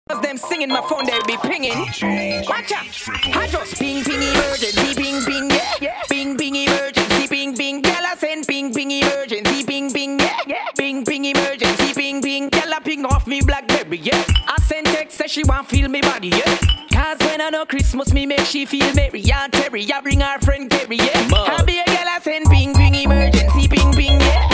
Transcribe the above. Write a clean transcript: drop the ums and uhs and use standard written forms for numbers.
Them singing my phone, they be pinging. Watch out. I just ping ping emergency, ping ping, yeah. Ping ping emergency, ping ping. Girl, I send ping ping emergency, ping ping, yeah. Ping ping emergency, ping ping. Girl, I ping off me BlackBerry, yeah. I send text, say she want feel me body, yeah. Cause when I know Christmas, me make she feel merry. And Terry, I bring her friend Terry, yeah. I be a girl, I send ping ping emergency, ping ping, yeah.